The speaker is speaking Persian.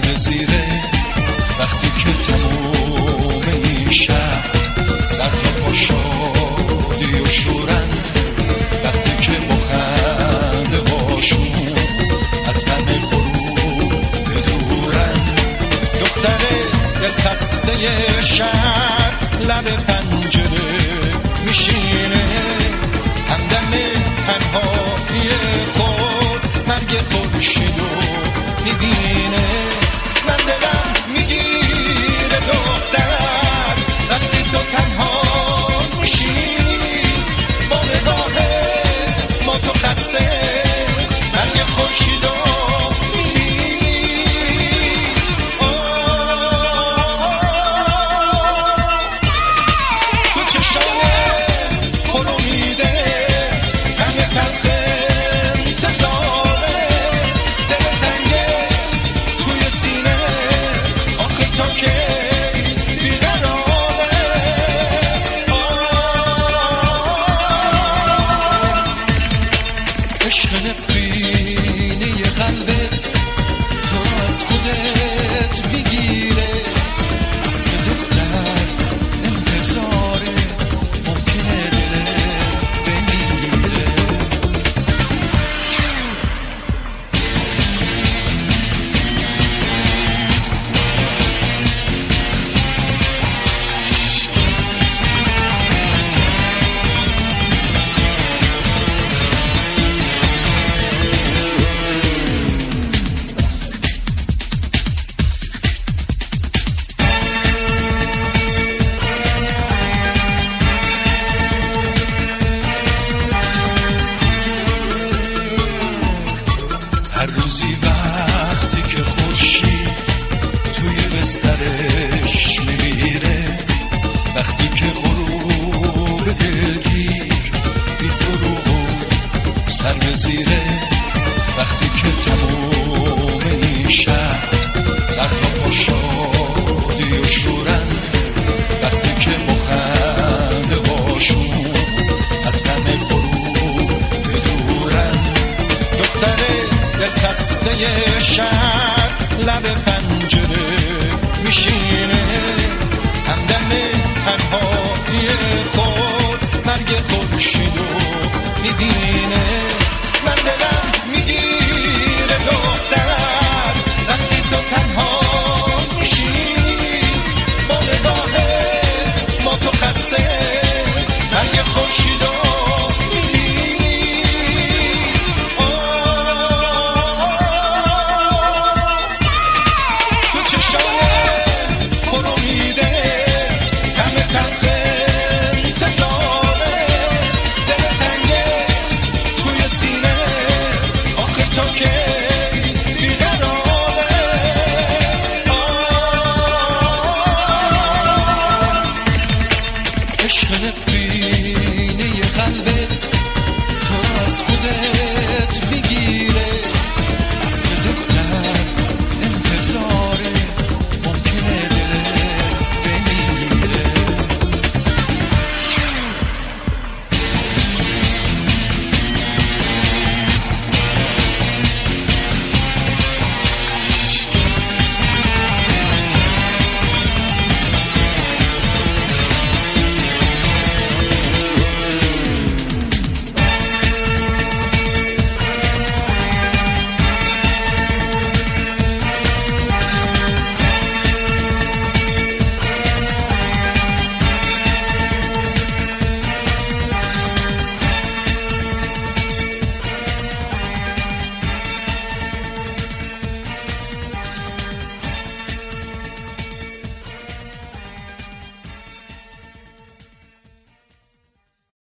سر زیره وقتی که تموم این شهر سر تا پا شادی و شورن، وقتی که با خنده هاشون از همه غرور بدورن. دختر دلخسته شهر لب پنجره میشینه، همدم تنهایی خود مرگ خورشیدو میبینه. من دلم میگیره دختر وقتی تو تنها میشی، با نگاهت ما تو خسته مرگ خورشیدو زیره، وقتی که تموم این شهر سر تا پا شادی و شورن، وقتی که مخنده هاشون از همه غرور بدورن. دختر دلخسته شهر لب پنجره میشینه، همدم تنهایی خود مرگ خورشیدو میبینه. من دلم میگیره دختر وقتی تو تنها میشی، با نگاهت ما تو خسته مرگ خورشیدو میبینی. تو چشای پر امیده غم تلخ انتظاره، دل تنگه توی سینه آخه تو که